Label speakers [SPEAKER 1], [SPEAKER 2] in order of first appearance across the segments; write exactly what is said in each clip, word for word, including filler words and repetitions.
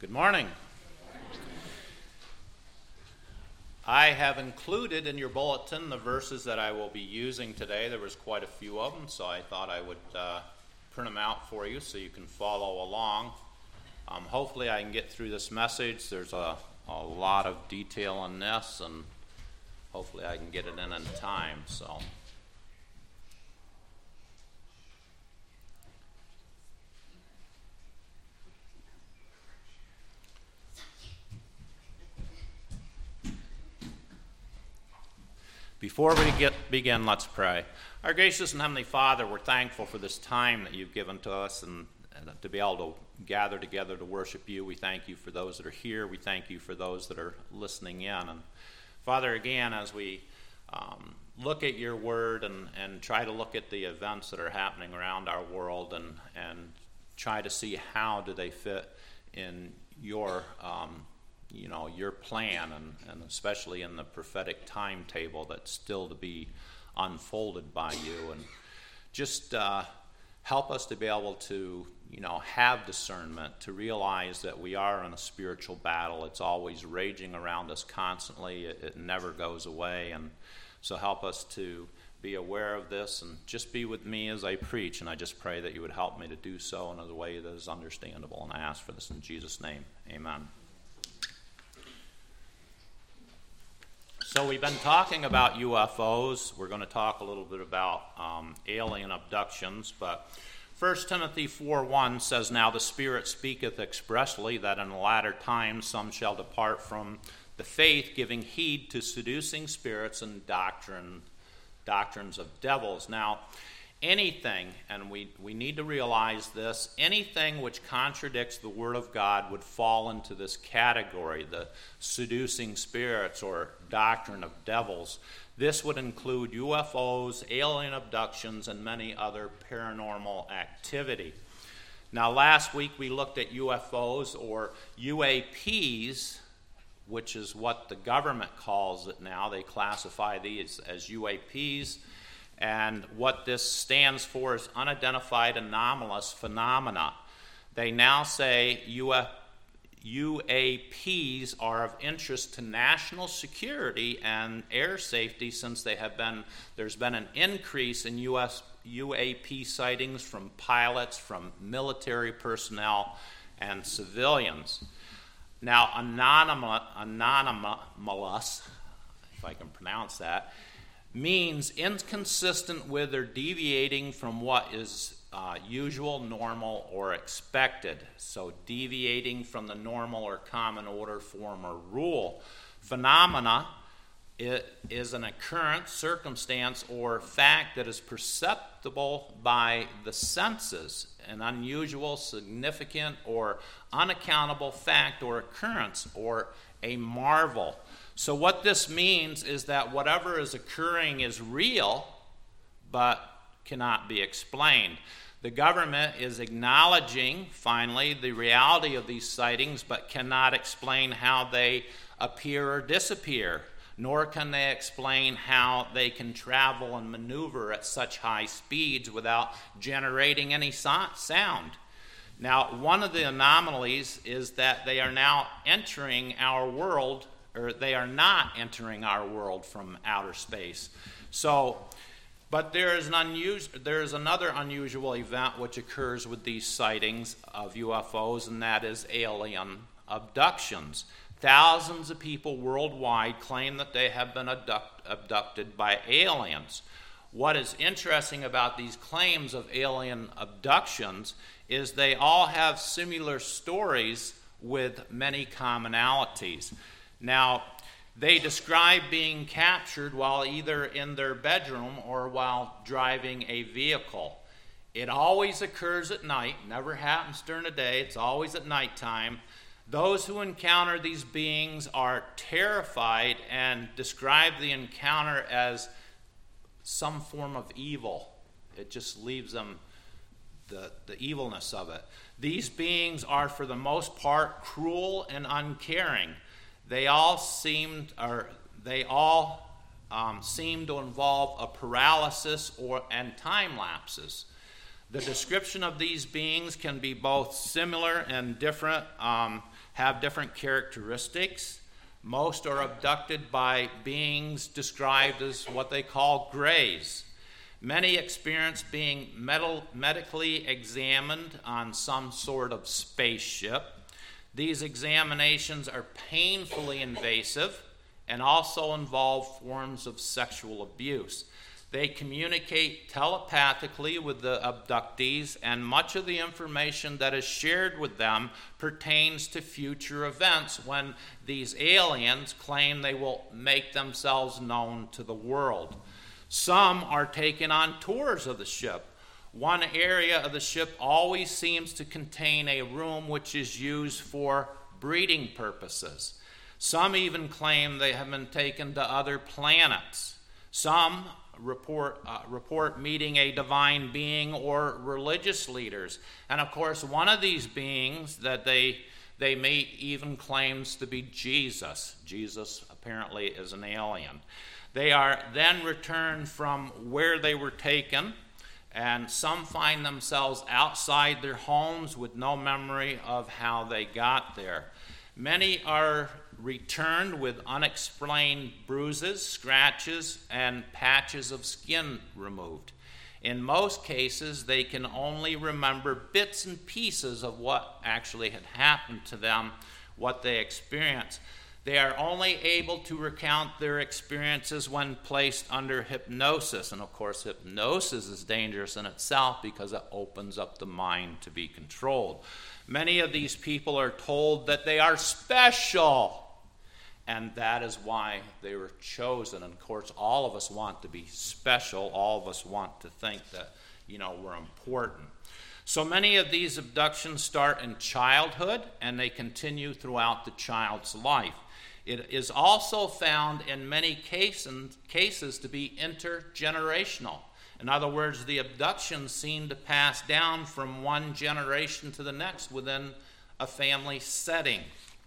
[SPEAKER 1] Good morning. I have included in your bulletin the verses that I will be using today. There was quite a few of them, so I thought I would uh, print them out for you so you can follow along. Um, hopefully I can get through this message. There's a, a lot of detail in this, and hopefully I can get it in in time. So. Before we get begin, let's pray. Our gracious and Heavenly Father, we're thankful for this time that you've given to us and, and to be able to gather together to worship you. We thank you for those that are here. We thank you for those that are listening in. And Father, again, as we um, look at your word and, and try to look at the events that are happening around our world and, and try to see how do they fit in your um you know, your plan, and, and especially in the prophetic timetable that's still to be unfolded by you. And just uh, help us to be able to, you know, have discernment, to realize that we are in a spiritual battle. It's always raging around us constantly. It, it never goes away. And so help us to be aware of this and just be with me as I preach. And I just pray that you would help me to do so in a way that is understandable. And I ask for this in Jesus' name. Amen. So we've been talking about U F Os. We're going to talk a little bit about um, alien abductions. But First Timothy four one says, "Now the Spirit speaketh expressly that in the latter times some shall depart from the faith, giving heed to seducing spirits and doctrine, doctrines of devils." Now, anything, and we, we need to realize this, anything which contradicts the Word of God would fall into this category, the seducing spirits or doctrine of devils. This would include U F Os, alien abductions, and many other paranormal activity. Now, last week we looked at U F Os or U A Ps, which is what the government calls it now. They classify these as U A Ps. And what this stands for is unidentified anomalous phenomena. They now say U A Ps are of interest to national security and air safety, since they have been there's been an increase in U S U A P sightings from pilots, from military personnel, and civilians. Now, anonymous, anomalous, if I can pronounce that, means inconsistent with or deviating from what is uh, usual, normal, or expected. So deviating from the normal or common order, form, or rule. Phenomena it is an occurrence, circumstance, or fact that is perceptible by the senses, an unusual, significant, or unaccountable fact or occurrence, or a marvel. So what this means is that whatever is occurring is real, but cannot be explained. The government is acknowledging, finally, the reality of these sightings, but cannot explain how they appear or disappear, nor can they explain how they can travel and maneuver at such high speeds without generating any sound. Now, one of the anomalies is that they are now entering our world, or they are not entering our world from outer space. So, but there is an unusual, there is another unusual event which occurs with these sightings of U F Os, and that is alien abductions. Thousands of people worldwide claim that they have been abduct, abducted by aliens. What is interesting about these claims of alien abductions is they all have similar stories with many commonalities. Now, they describe being captured while either in their bedroom or while driving a vehicle. It always occurs at night, never happens during the day, it's always at nighttime. Those who encounter these beings are terrified and describe the encounter as some form of evil. It just leaves them the, the evilness of it. These beings are, for the most part, cruel and uncaring. They all seemed, or they all um, seem to involve a paralysis or and time lapses. The description of these beings can be both similar and different. Um, have different characteristics. Most are abducted by beings described as what they call grays. Many experience being metal, medically examined on some sort of spaceship. These examinations are painfully invasive and also involve forms of sexual abuse. They communicate telepathically with the abductees, and much of the information that is shared with them pertains to future events when these aliens claim they will make themselves known to the world. Some are taken on tours of the ship. One area of the ship always seems to contain a room which is used for breeding purposes. Some even claim they have been taken to other planets. Some report uh, report meeting a divine being or religious leaders. And of course, one of these beings that they they meet even claims to be Jesus. Jesus apparently is an alien. They are then returned from where they were taken, and some find themselves outside their homes with no memory of how they got there. Many are returned with unexplained bruises, scratches, and patches of skin removed. In most cases, they can only remember bits and pieces of what actually had happened to them, what they experienced. They are only able to recount their experiences when placed under hypnosis. And of course, hypnosis is dangerous in itself because it opens up the mind to be controlled. Many of these people are told that they are special, and that is why they were chosen. And of course, all of us want to be special. All of us want to think that, you know, we're important. So many of these abductions start in childhood, and they continue throughout the child's life. It is also found in many cases, cases to be intergenerational. In other words, the abductions seem to pass down from one generation to the next within a family setting.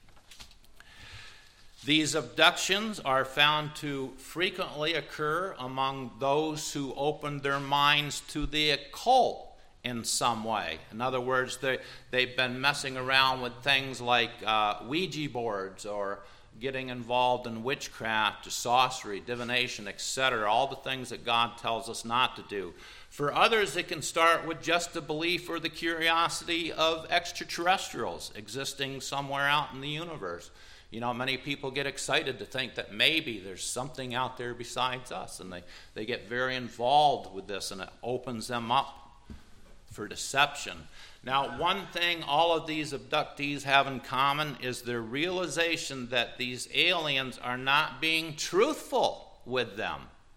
[SPEAKER 1] These abductions are found to frequently occur among those who open their minds to the occult in some way. In other words, they, they've been messing around with things like uh, Ouija boards, or getting involved in witchcraft, sorcery, divination, et cetera, all the things that God tells us not to do. For others, it can start with just the belief or the curiosity of extraterrestrials existing somewhere out in the universe. You know, many people get excited to think that maybe there's something out there besides us, and they, they get very involved with this, and it opens them up for deception. Now, one thing all of these abductees have in common is their realization that these aliens are not being truthful with them.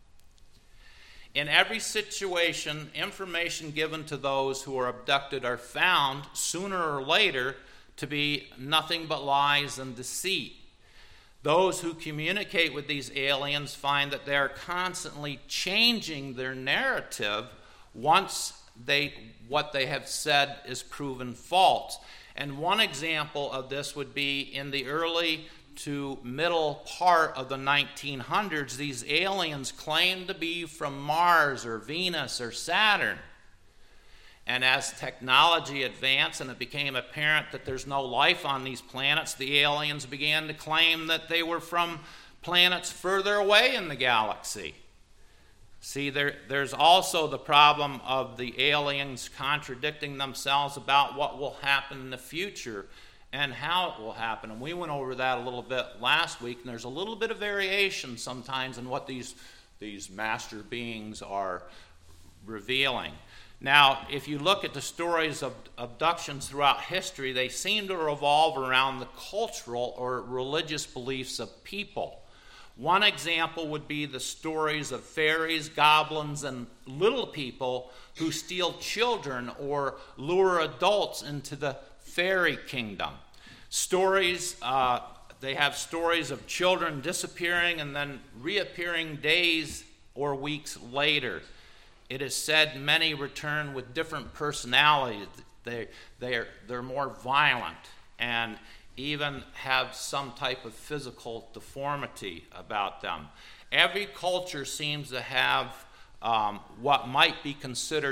[SPEAKER 1] In every situation, information given to those who are abducted are found sooner or later to be nothing but lies and deceit. Those who communicate with these aliens find that they are constantly changing their narrative once they what they have said is proven false. And one example of this would be in the early to middle part of the nineteen hundreds, these aliens claimed to be from Mars or Venus or Saturn. And as technology advanced and it became apparent that there's no life on these planets, the aliens began to claim that they were from planets further away in the galaxy. See, there, there's also the problem of the aliens contradicting themselves about what will happen in the future and how it will happen. And we went over that a little bit last week, and there's a little bit of variation sometimes in what these, these master beings are revealing. Now, if you look at the stories of abductions throughout history, they seem to revolve around the cultural or religious beliefs of people. One example would be the stories of fairies, goblins, and little people who steal children or lure adults into the fairy kingdom. Stories, uh, they have stories of children disappearing and then reappearing days or weeks later. It is said many return with different personalities. They, they're, they're more violent and even have some type of physical deformity about them. Every culture seems to have um, what might be considered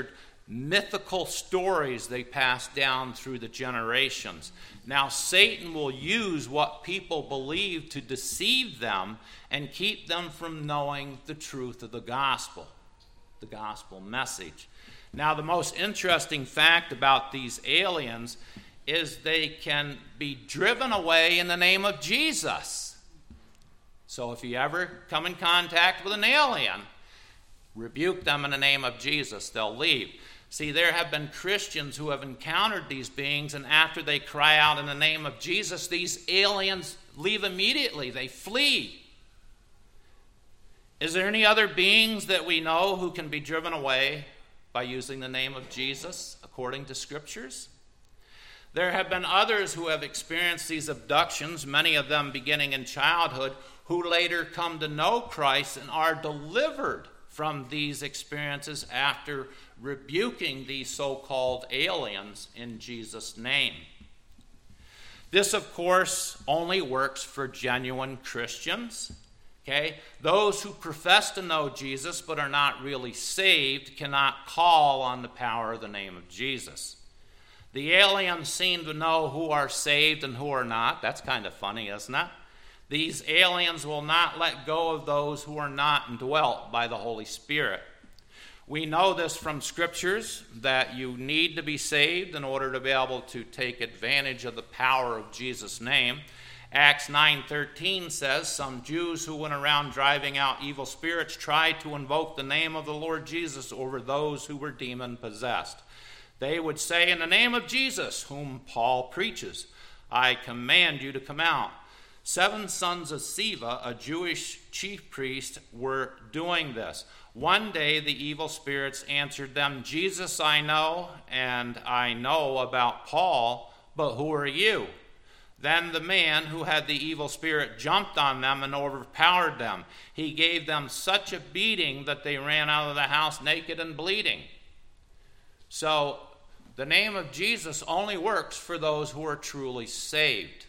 [SPEAKER 1] mythical stories they pass down through the generations. Now, Satan will use what people believe to deceive them and keep them from knowing the truth of the gospel, the gospel message. Now, the most interesting fact about these aliens is they can be driven away in the name of Jesus. So if you ever come in contact with an alien, rebuke them in the name of Jesus, they'll leave. See, there have been Christians who have encountered these beings, and after they cry out in the name of Jesus, these aliens leave immediately. They flee. Is there any other beings that we know who can be driven away by using the name of Jesus, according to Scriptures? There have been others who have experienced these abductions, many of them beginning in childhood, who later come to know Christ and are delivered from these experiences after rebuking these so-called aliens in Jesus' name. This, of course, only works for genuine Christians. Okay? Those who profess to know Jesus but are not really saved cannot call on the power of the name of Jesus. The aliens seem to know who are saved and who are not. That's kind of funny, isn't it? These aliens will not let go of those who are not indwelt by the Holy Spirit. We know this from Scriptures, that you need to be saved in order to be able to take advantage of the power of Jesus' name. Acts nine thirteen says, some Jews who went around driving out evil spirits tried to invoke the name of the Lord Jesus over those who were demon-possessed. They would say, in the name of Jesus, whom Paul preaches, I command you to come out. Seven sons of Sceva, a Jewish chief priest, were doing this. One day the evil spirits answered them, Jesus I know, and I know about Paul, but who are you? Then the man who had the evil spirit jumped on them and overpowered them. He gave them such a beating that they ran out of the house naked and bleeding. So the name of Jesus only works for those who are truly saved.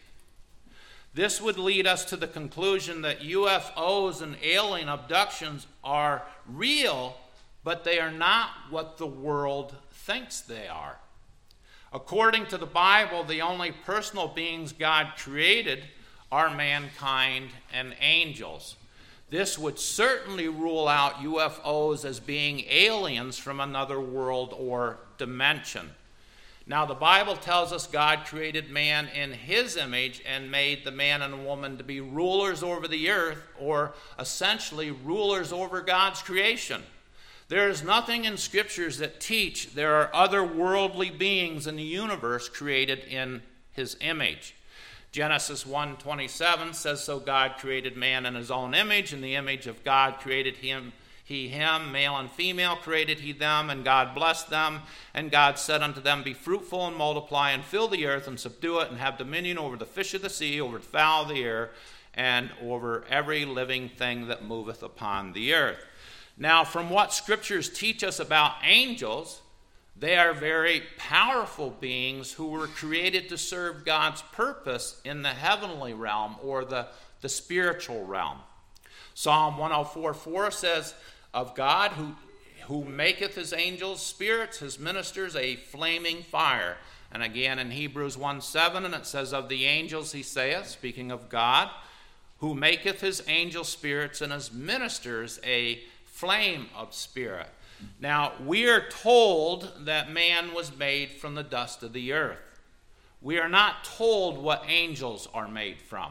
[SPEAKER 1] This would lead us to the conclusion that U F Os and alien abductions are real, but they are not what the world thinks they are. According to the Bible, the only personal beings God created are mankind and angels. This would certainly rule out U F Os as being aliens from another world or dimension. Now, the Bible tells us God created man in his image and made the man and woman to be rulers over the earth, or essentially rulers over God's creation. There is nothing in Scriptures that teach there are other worldly beings in the universe created in his image. Genesis one twenty-seven says, so God created man in his own image, in the image of God created him, he him, male and female created he them, and God blessed them. And God said unto them, be fruitful and multiply, and fill the earth, and subdue it, and have dominion over the fish of the sea, over the fowl of the air, and over every living thing that moveth upon the earth. Now, from what Scriptures teach us about angels, they are very powerful beings who were created to serve God's purpose in the heavenly realm, or the, the spiritual realm. Psalm one oh four four says, of God who, who maketh his angels spirits, his ministers a flaming fire. And again in Hebrews one seven, and it says, of the angels he saith, speaking of God, who maketh his angel spirits and his ministers a flame of spirit. Now, we are told that man was made from the dust of the earth. We are not told what angels are made from.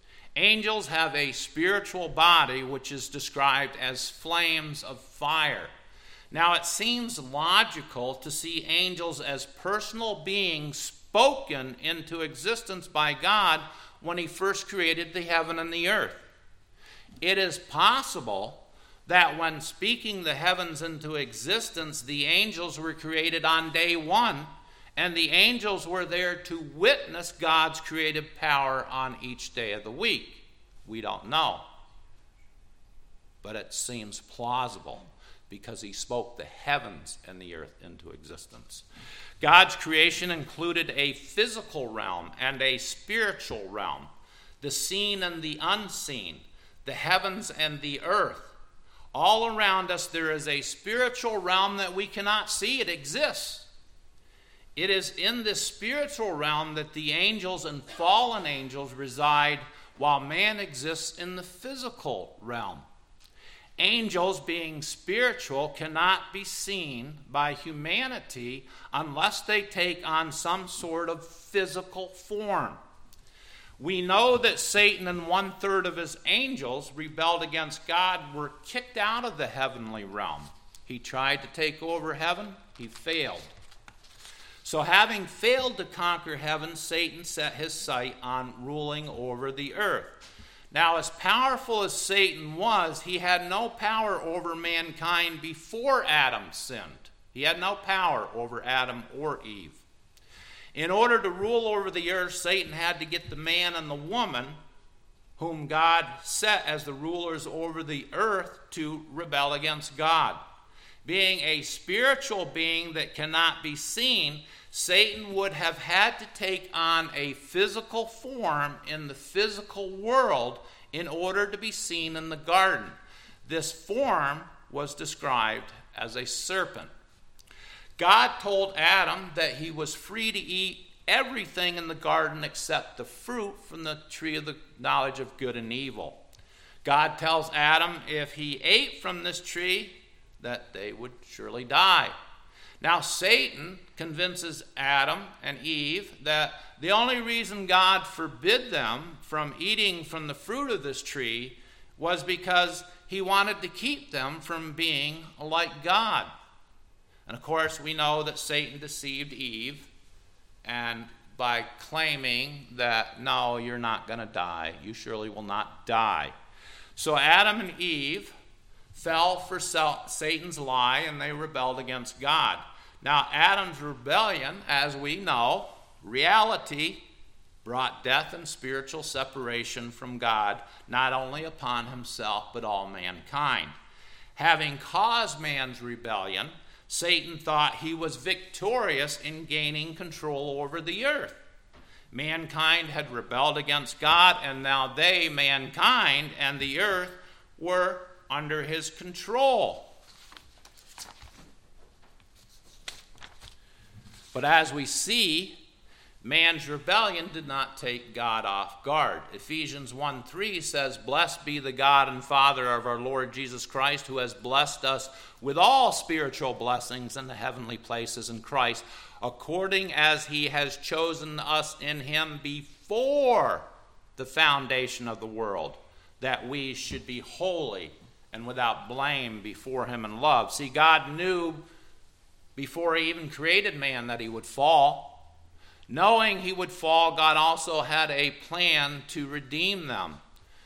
[SPEAKER 1] Angels have a spiritual body which is described as flames of fire. Now, it seems logical to see angels as personal beings spoken into existence by God when he first created the heaven and the earth. It is possible that when speaking the heavens into existence, the angels were created on day one, and the angels were there to witness God's creative power on each day of the week. We don't know. But it seems plausible because he spoke the heavens and the earth into existence. God's creation included a physical realm and a spiritual realm, the seen and the unseen, the heavens and the earth. All around us there is a spiritual realm that we cannot see. It exists. It is in this spiritual realm that the angels and fallen angels reside, while man exists in the physical realm. Angels, being spiritual, cannot be seen by humanity unless they take on some sort of physical form. We know that Satan and one-third of his angels rebelled against God, were kicked out of the heavenly realm. He tried to take over heaven. He failed. So having failed to conquer heaven, Satan set his sight on ruling over the earth. Now, as powerful as Satan was, he had no power over mankind before Adam sinned. He had no power over Adam or Eve. In order to rule over the earth, Satan had to get the man and the woman whom God set as the rulers over the earth to rebel against God. Being a spiritual being that cannot be seen, Satan would have had to take on a physical form in the physical world in order to be seen in the garden. This form was described as a serpent. God told Adam that he was free to eat everything in the garden except the fruit from the tree of the knowledge of good and evil. God tells Adam if he ate from this tree, that they would surely die. Now Satan convinces Adam and Eve that the only reason God forbid them from eating from the fruit of this tree was because he wanted to keep them from being like God. And of course, we know that Satan deceived Eve, and by claiming that, no, you're not going to die. You surely will not die. So Adam and Eve fell for Satan's lie, and they rebelled against God. Now, Adam's rebellion, as we know, reality brought death and spiritual separation from God, not only upon himself, but all mankind. Having caused man's rebellion, Satan thought he was victorious in gaining control over the earth. Mankind had rebelled against God, and now they, mankind, and the earth were under his control. But as we see, man's rebellion did not take God off guard. Ephesians one three says, "Blessed be the God and Father of our Lord Jesus Christ, who has blessed us with all spiritual blessings in the heavenly places in Christ, according as he has chosen us in him before the foundation of the world, that we should be holy and without blame before him in love." See, God knew before he even created man that he would fall. Knowing he would fall, God also had a plan to redeem them.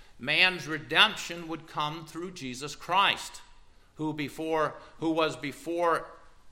[SPEAKER 1] Man's redemption would come through Jesus Christ, who before who was before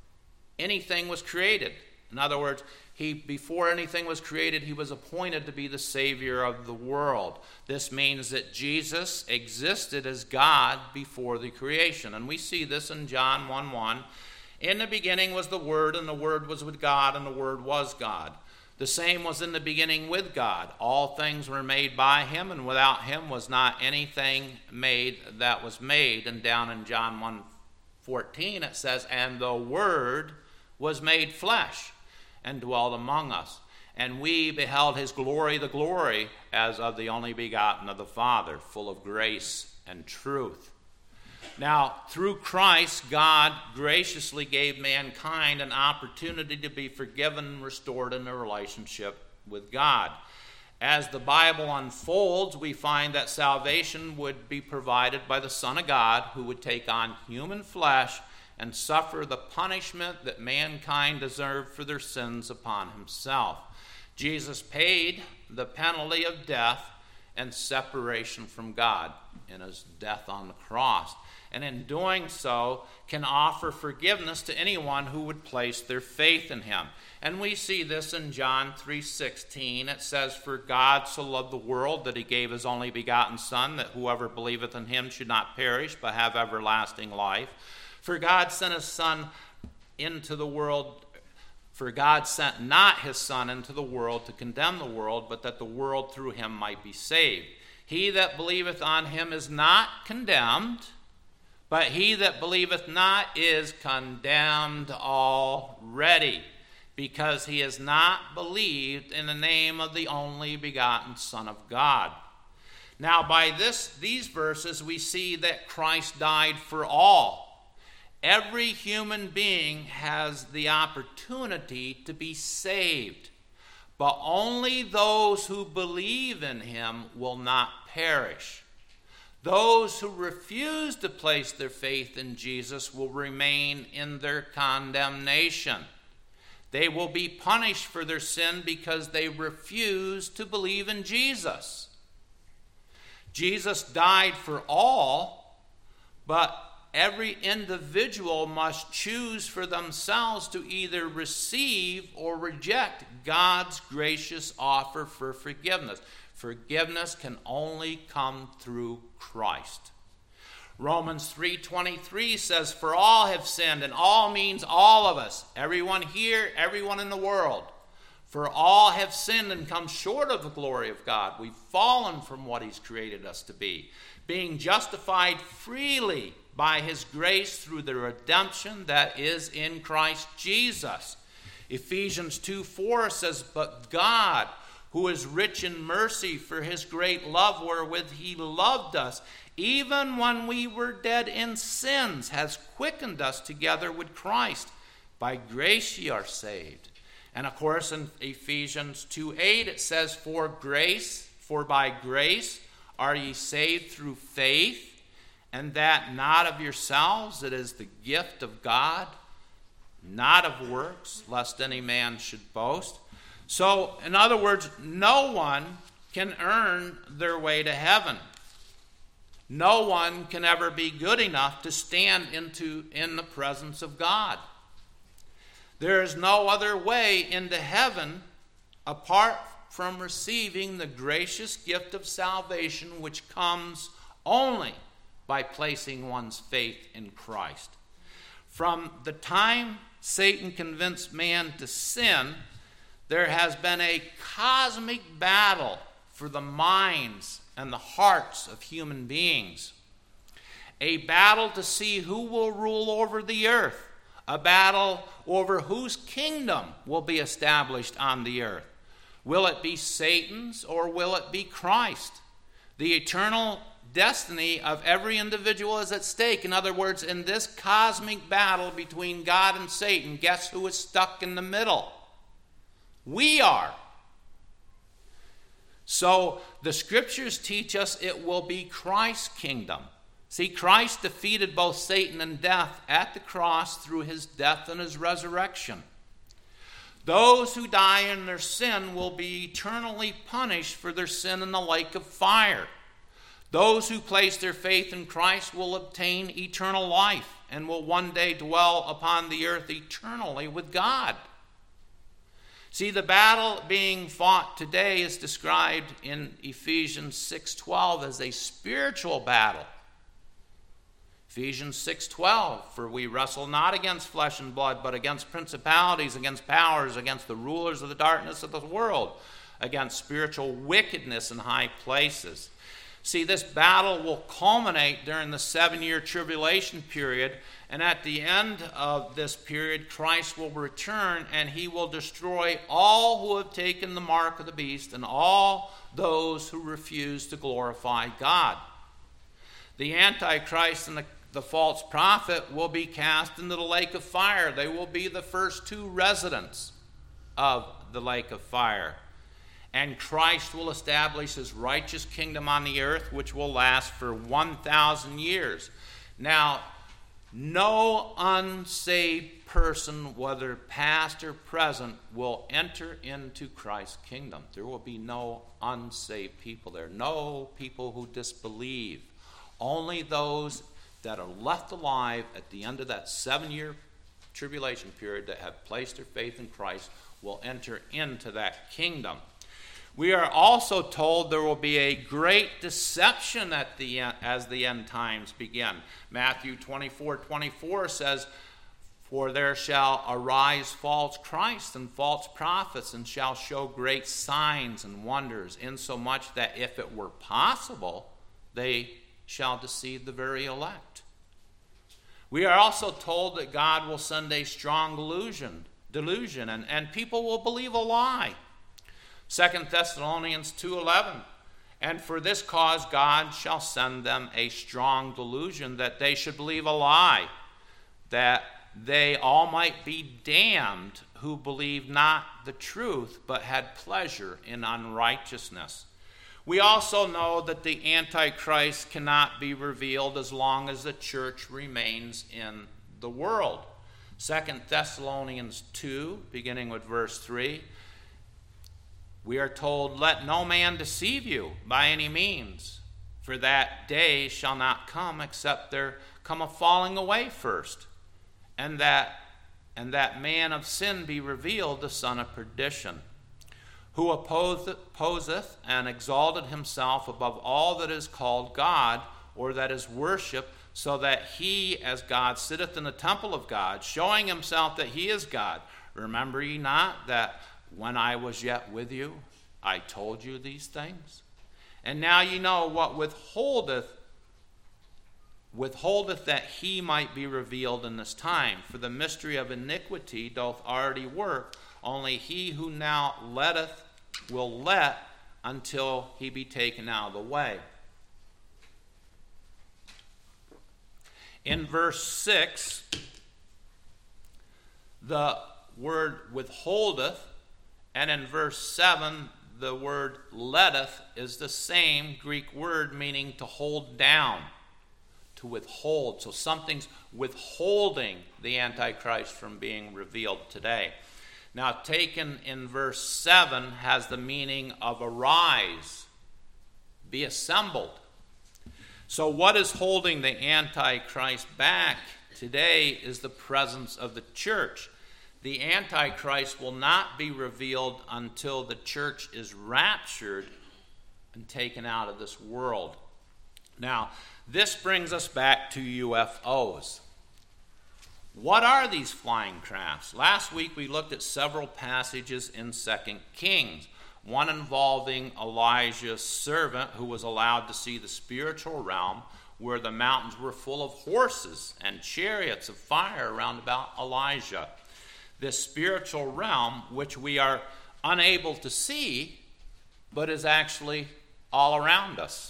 [SPEAKER 1] anything was created. In other words, he before anything was created, he was appointed to be the Savior of the world. This means that Jesus existed as God before the creation. And we see this in John one one. "In the beginning was the Word, and the Word was with God, and the Word was God. The same was in the beginning with God. All things were made by him, and without him was not anything made that was made." And down in John one fourteen it says, "And the Word was made flesh and dwelt among us. And we beheld his glory, the glory as of the only begotten of the Father, full of grace and truth." Now, through Christ, God graciously gave mankind an opportunity to be forgiven and restored in a relationship with God. As the Bible unfolds, we find that salvation would be provided by the Son of God, who would take on human flesh and suffer the punishment that mankind deserved for their sins upon himself. Jesus paid the penalty of death and separation from God in his death on the cross, and in doing so can offer forgiveness to anyone who would place their faith in him. And we see this in John three sixteen. It says, "For God so loved the world that he gave his only begotten Son, that whoever believeth in him should not perish but have everlasting life. For God sent his Son into the world, for God sent not his Son into the world to condemn the world, but that the world through him might be saved. He that believeth on him is not condemned, But he that believeth not is condemned already, because he has not believed in the name of the only begotten Son of God. Now by this, these verses we see that Christ died for all. Every human being has the opportunity to be saved, but only those who believe in him will not perish. Those who refuse to place their faith in Jesus will remain in their condemnation. They will be punished for their sin because they refuse to believe in Jesus. Jesus died for all, but every individual must choose for themselves to either receive or reject God's gracious offer for forgiveness. Forgiveness can only come through Christ. Romans three twenty-three says, "For all have sinned," and all means all of us, everyone here, everyone in the world. "For all have sinned and come short of the glory of God." We've fallen from what he's created us to be, being justified freely by his grace through the redemption that is in Christ Jesus. Ephesians two four says, "But God, who is rich in mercy for his great love wherewith he loved us, even when we were dead in sins, has quickened us together with Christ. By grace ye are saved." And of course in Ephesians two eight it says, "For grace, for by grace are ye saved through faith, and that not of yourselves, it is the gift of God, not of works, lest any man should boast." So, in other words, no one can earn their way to heaven. No one can ever be good enough to stand into in the presence of God. There is no other way into heaven apart from receiving the gracious gift of salvation, which comes only by placing one's faith in Christ. From the time Satan convinced man to sin, there has been a cosmic battle for the minds and the hearts of human beings. A battle to see who will rule over the earth. A battle over whose kingdom will be established on the earth. Will it be Satan's or will it be Christ? The eternal destiny of every individual is at stake. In other words, in this cosmic battle between God and Satan, guess who is stuck in the middle? We are. So the scriptures teach us it will be Christ's kingdom. See, Christ defeated both Satan and death at the cross through his death and his resurrection. Those who die in their sin will be eternally punished for their sin in the lake of fire. Those who place their faith in Christ will obtain eternal life and will one day dwell upon the earth eternally with God. See, the battle being fought today is described in Ephesians six twelve as a spiritual battle. Ephesians six twelve, "For we wrestle not against flesh and blood, but against principalities, against powers, against the rulers of the darkness of the world, against spiritual wickedness in high places." See, this battle will culminate during the seven-year tribulation period, and at the end of this period, Christ will return, and he will destroy all who have taken the mark of the beast and all those who refuse to glorify God. The Antichrist and the, the false prophet will be cast into the lake of fire. They will be the first two residents of the lake of fire. And Christ will establish his righteous kingdom on the earth, which will last for one thousand years. Now, no unsaved person, whether past or present, will enter into Christ's kingdom. There will be no unsaved people there. No people who disbelieve. Only those that are left alive at the end of that seven-year tribulation period that have placed their faith in Christ will enter into that kingdom. We are also told there will be a great deception at the end, as the end times begin. Matthew twenty-four twenty-four says, "For there shall arise false Christs and false prophets, and shall show great signs and wonders, insomuch that if it were possible, they shall deceive the very elect." We are also told that God will send a strong delusion, delusion and, and people will believe a lie. Second Thessalonians two eleven, and for this cause God shall send them a strong delusion, that they should believe a lie, that they all might be damned who believed not the truth, but had pleasure in unrighteousness. We also know that the Antichrist cannot be revealed as long as the church remains in the world. Second Thessalonians two, beginning with verse three, we are told, let no man deceive you by any means, for that day shall not come except there come a falling away first, and that and that man of sin be revealed, the son of perdition, who opposeth and exalted himself above all that is called God, or that is worshipped, so that he, as God, sitteth in the temple of God, showing himself that he is God. Remember ye not that when I was yet with you, I told you these things? And now ye know what withholdeth withholdeth that he might be revealed in this time. For the mystery of iniquity doth already work, only he who now letteth will let until he be taken out of the way. In verse six, the word withholdeth, and in verse seven, the word letteth is the same Greek word meaning to hold down, to withhold. So something's withholding the Antichrist from being revealed today. Now, taken in verse seven has the meaning of arise, be assembled. So what is holding the Antichrist back today is the presence of the church. The Antichrist will not be revealed until the church is raptured and taken out of this world. Now, this brings us back to U F Os. What are these flying crafts? Last week we looked at several passages in Second Kings, one involving Elijah's servant who was allowed to see the spiritual realm where the mountains were full of horses and chariots of fire round about Elijah. This spiritual realm, which we are unable to see, but is actually all around us.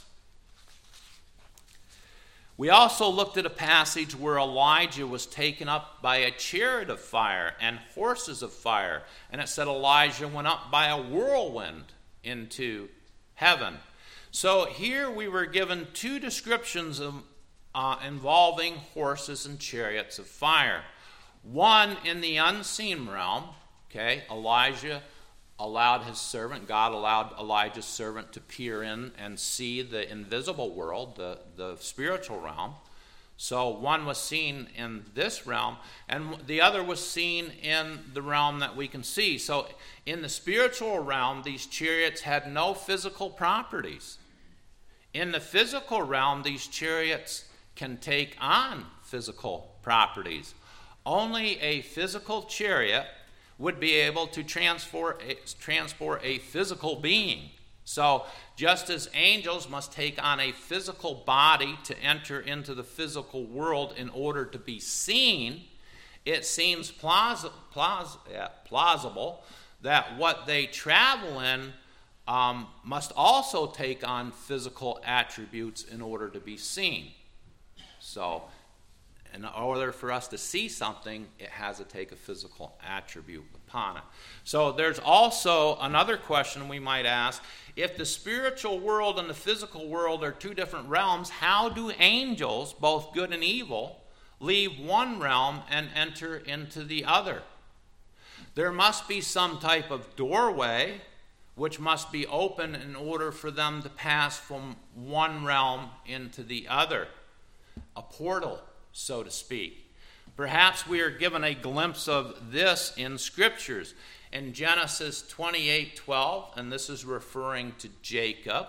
[SPEAKER 1] We also looked at a passage where Elijah was taken up by a chariot of fire and horses of fire, and it said Elijah went up by a whirlwind into heaven. So here we were given two descriptions of, uh, involving horses and chariots of fire. One in the unseen realm, okay, Elijah allowed his servant, God allowed Elijah's servant to peer in and see the invisible world, the, the spiritual realm. So one was seen in this realm, and the other was seen in the realm that we can see. So in the spiritual realm, these chariots had no physical properties. In the physical realm, these chariots can take on physical properties. Only a physical chariot would be able to transport a, transport a physical being. So just as angels must take on a physical body to enter into the physical world in order to be seen, it seems plaus- plaus- yeah, plausible that what they travel in um, must also take on physical attributes in order to be seen. So in order for us to see something, it has to take a physical attribute upon it. So there's also another question we might ask. If the spiritual world and the physical world are two different realms, how do angels, both good and evil, leave one realm and enter into the other? There must be some type of doorway which must be open in order for them to pass from one realm into the other. A portal, so to speak. Perhaps we are given a glimpse of this in scriptures. In Genesis twenty-eight twelve, and this is referring to Jacob,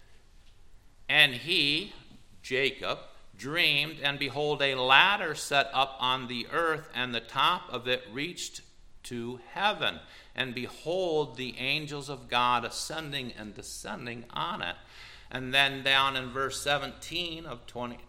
[SPEAKER 1] and he, Jacob, dreamed, and behold, a ladder set up on the earth, and the top of it reached to heaven. And behold, the angels of God ascending and descending on it. And then down in verse seventeen of twenty,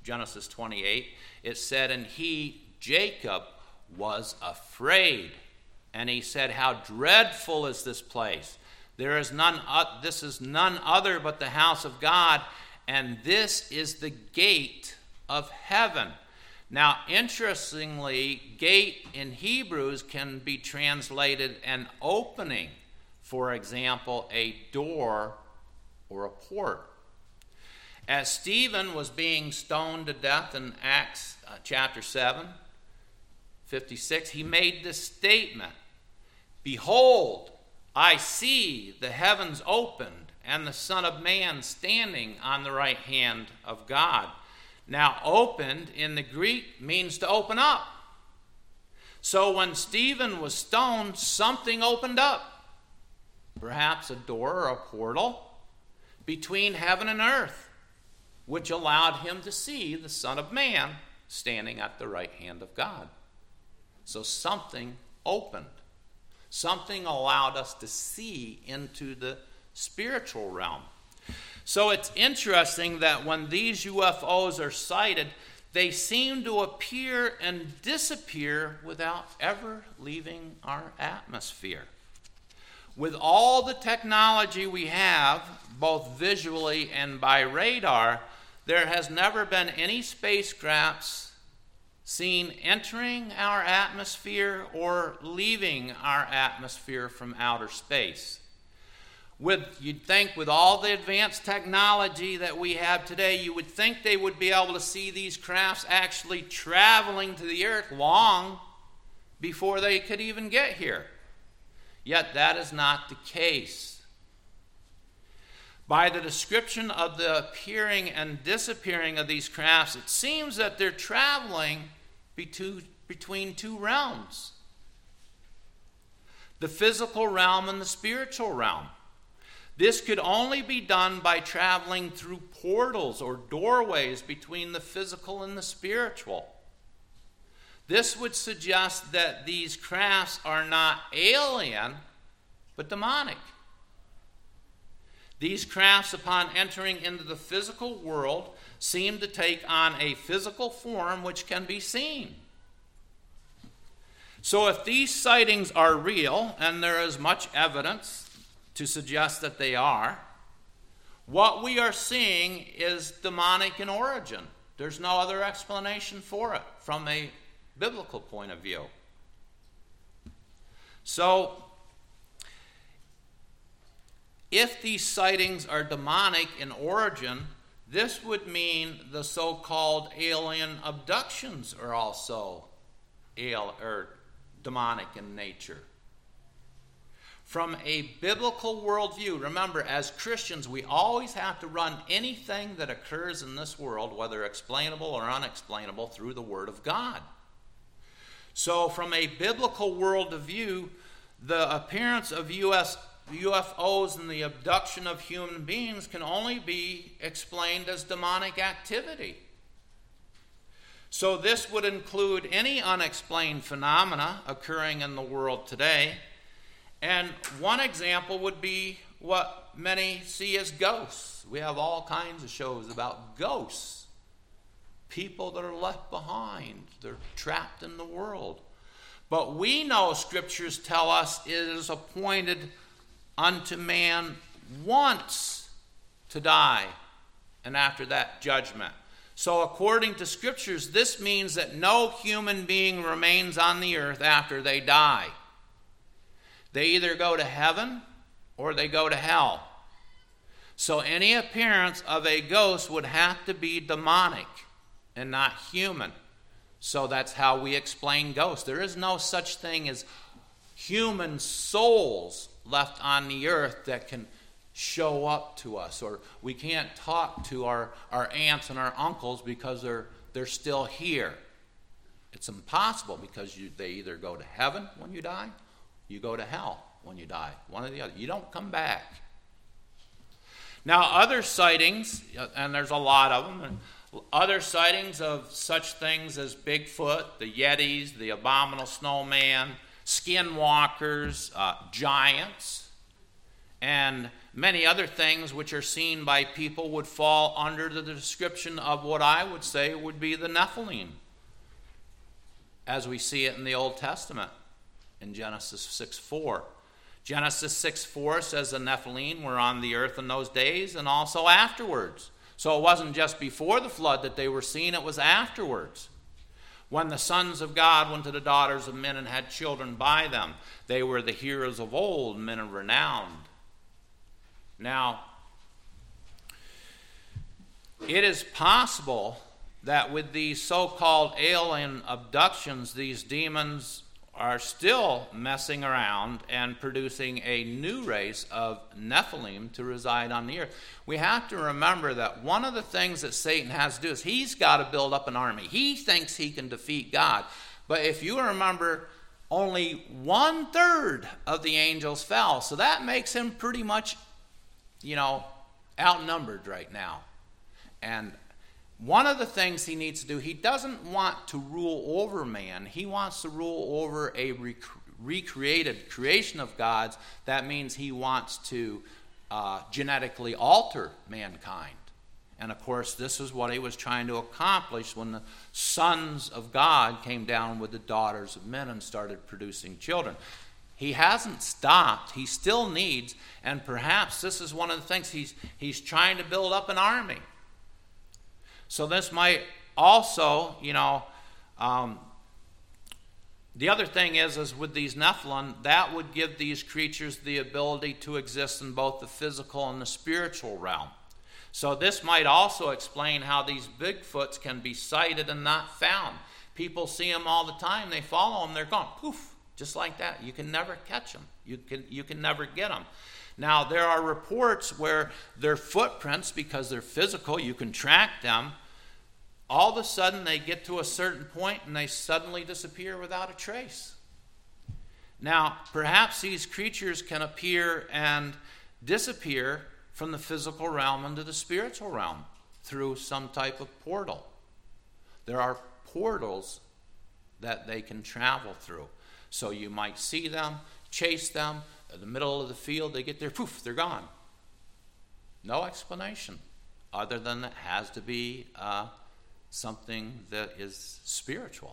[SPEAKER 1] Genesis twenty-eight, it said, and he, Jacob, was afraid. And he said, how dreadful is this place? There is none, uh, this is none other but the house of God, and this is the gate of heaven. Now, interestingly, gate in Hebrews can be translated an opening. For example, a door or a port. As Stephen was being stoned to death in Acts uh, chapter seven, fifty-six, he made this statement, behold, I see the heavens opened and the Son of Man standing on the right hand of God. Now, opened in the Greek means to open up. So when Stephen was stoned, something opened up. Perhaps a door or a portal between heaven and earth, which allowed him to see the Son of Man standing at the right hand of God. So something opened. Something allowed us to see into the spiritual realm. So it's interesting that when these U F Os are sighted, they seem to appear and disappear without ever leaving our atmosphere. With all the technology we have, both visually and by radar, there has never been any spacecrafts seen entering our atmosphere or leaving our atmosphere from outer space. With, you'd think with all the advanced technology that we have today, you would think they would be able to see these crafts actually traveling to the earth long before they could even get here. Yet that is not the case. By the description of the appearing and disappearing of these crafts, it seems that they're traveling between two realms. The physical realm and the spiritual realm. This could only be done by traveling through portals or doorways between the physical and the spiritual. This would suggest that these crafts are not alien, but demonic. These crafts, upon entering into the physical world, seem to take on a physical form which can be seen. So if these sightings are real, and there is much evidence to suggest that they are, what we are seeing is demonic in origin. There's no other explanation for it from a biblical point of view. So, if these sightings are demonic in origin, this would mean the so-called alien abductions are also al- or demonic in nature. From a biblical worldview, remember, as Christians, we always have to run anything that occurs in this world, whether explainable or unexplainable, through the Word of God. So from a biblical worldview, the appearance of U S U F Os and the abduction of human beings can only be explained as demonic activity. So this would include any unexplained phenomena occurring in the world today. And one example would be what many see as ghosts. We have all kinds of shows about ghosts. People that are left behind. They're trapped in the world. But we know scriptures tell us it is appointed unto man once to die, and after that judgment. So according to scriptures, this means that no human being remains on the earth after they die. They either go to heaven or they go to hell. So any appearance of a ghost would have to be demonic and not human. So that's how we explain ghosts. There is no such thing as human souls left on the earth that can show up to us, or we can't talk to our, our aunts and our uncles because they're they're still here. It's impossible, because you, they either go to heaven when you die, you go to hell when you die, one or the other. You don't come back. Now, other sightings, and there's a lot of them, and other sightings of such things as Bigfoot, the Yetis, the abominable snowman, skinwalkers, uh, giants, and many other things which are seen by people would fall under the description of what I would say would be the Nephilim, as we see it in the Old Testament in Genesis six four. Genesis six four says the Nephilim were on the earth in those days and also afterwards. So it wasn't just before the flood that they were seen, it was afterwards. When the sons of God went to the daughters of men and had children by them, they were the heroes of old, men of renown. Now, it is possible that with these so-called alien abductions, these demons are still messing around and producing a new race of Nephilim to reside on the earth. We have to remember that one of the things that Satan has to do is he's got to build up an army. He thinks he can defeat God. But if you remember, only one-third of the angels fell. So that makes him pretty much, you know, outnumbered right now. And one of the things he needs to do, he doesn't want to rule over man. He wants to rule over a rec- recreated creation of God's. That means he wants to uh, genetically alter mankind. And of course, this is what he was trying to accomplish when the sons of God came down with the daughters of men and started producing children. He hasn't stopped. He still needs, and perhaps this is one of the things he's he's trying to build up an army. So this might also, you know, um, the other thing is, is with these Nephilim, that would give these creatures the ability to exist in both the physical and the spiritual realm. So this might also explain how these Bigfoots can be sighted and not found. People see them all the time. They follow them. They're gone. Poof, just like that. You can never catch them. You can, you can never get them. Now, there are reports where their footprints, because they're physical, you can track them. All of a sudden, they get to a certain point and they suddenly disappear without a trace. Now, perhaps these creatures can appear and disappear from the physical realm into the spiritual realm through some type of portal. There are portals that they can travel through. So you might see them, chase them, in the middle of the field, they get there, poof, they're gone. No explanation other than it has to be uh, something that is spiritual.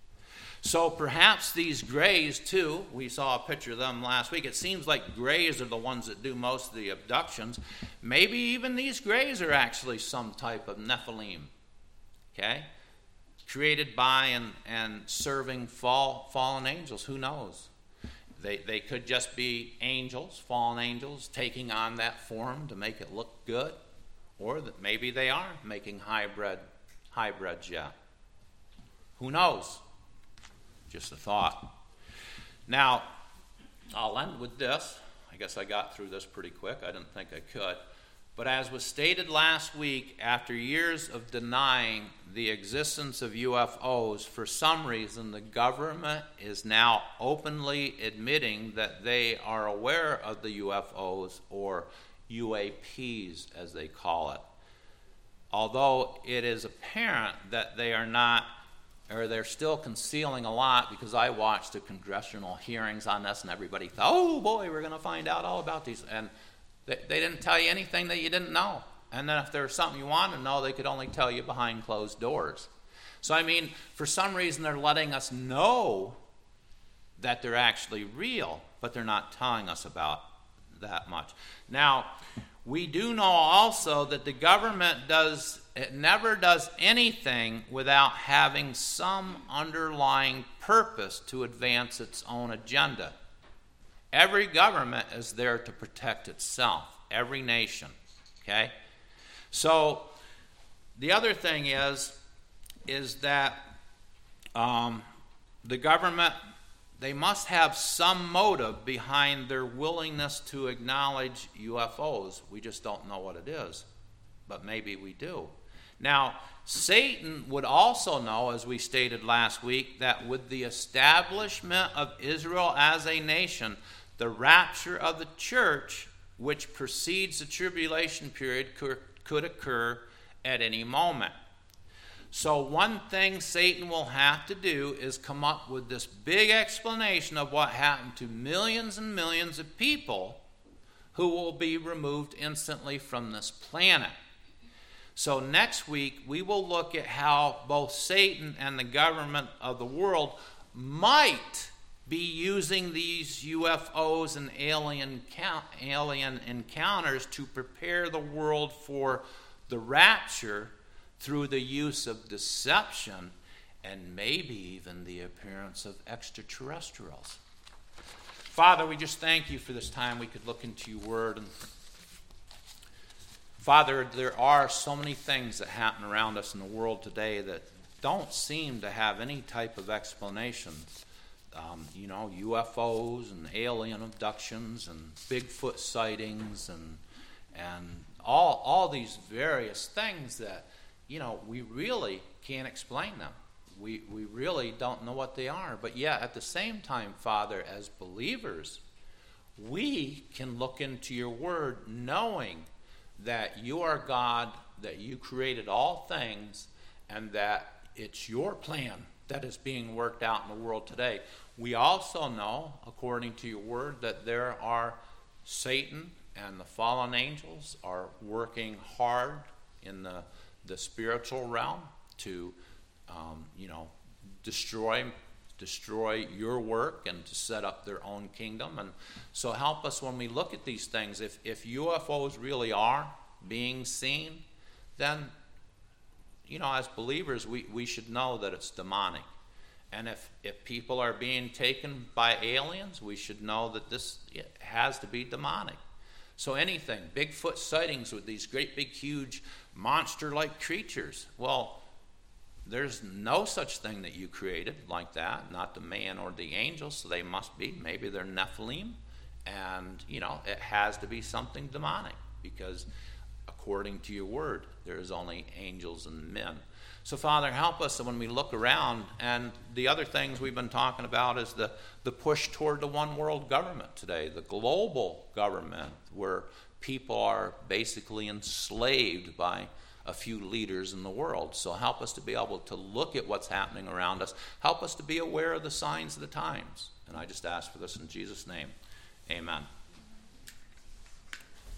[SPEAKER 1] So perhaps these grays, too, we saw a picture of them last week. It seems like grays are the ones that do most of the abductions. Maybe even these grays are actually some type of Nephilim, okay? Created by and, and serving fall, fallen angels. Who knows? They, they could just be angels, fallen angels, taking on that form to make it look good. Or that maybe they are making hybrid, hybrids yet. Who knows? Just a thought. Now, I'll end with this. I guess I got through this pretty quick. I didn't think I could. But as was stated last week, after years of denying the existence of U F Os, for some reason the government is now openly admitting that they are aware of the U F Os, or U A Ps as they call it. Although it is apparent that they are not, or they're still concealing a lot, because I watched the congressional hearings on this and everybody thought, oh boy, we're going to find out all about these. And they, they didn't tell you anything that you didn't know. And then if there was something you wanted to know, they could only tell you behind closed doors. So I mean, for some reason they're letting us know that they're actually real, but they're not telling us about that much. Now, we do know also that the government does, it never does anything without having some underlying purpose to advance its own agenda. Every government is there to protect itself, every nation, okay? So the other thing is, is that um, the government, they must have some motive behind their willingness to acknowledge U F Os. We just don't know what it is, but maybe we do. Now, Satan would also know, as we stated last week, that with the establishment of Israel as a nation, the rapture of the church, which precedes the tribulation period, could occur at any moment. So one thing Satan will have to do is come up with this big explanation of what happened to millions and millions of people who will be removed instantly from this planet. So next week, we will look at how both Satan and the government of the world might be using these U F Os and alien, alien encounters to prepare the world for the rapture through the use of deception and maybe even the appearance of extraterrestrials. Father, we just thank you for this time we could look into your word. And Father, there are so many things that happen around us in the world today that don't seem to have any type of explanation. Um, you know, U F Os and alien abductions and Bigfoot sightings and and all all these various things that, you know, we really can't explain them. We we really don't know what they are. But yet, at the same time, Father, as believers, we can look into your word knowing that you are God, that you created all things, and that it's your plan that is being worked out in the world today. We also know, according to your word, that there are Satan and the fallen angels are working hard in the, the spiritual realm to, um, you know, destroy destroy your work and to set up their own kingdom. And so help us when we look at these things. If, if U F Os really are being seen, then, you know, as believers, we, we should know that it's demonic. And if, if people are being taken by aliens, we should know that this has to be demonic. So anything, Bigfoot sightings with these great big huge monster-like creatures, well, there's no such thing that you created like that, not the man or the angels, so they must be. Maybe they're Nephilim, and, you know, it has to be something demonic because according to your word, there's only angels and men. So, Father, help us when we look around. And the other things we've been talking about is the, the push toward the one world government today, the global government, where people are basically enslaved by a few leaders in the world. So help us to be able to look at what's happening around us. Help us to be aware of the signs of the times. And I just ask for this in Jesus' name. Amen.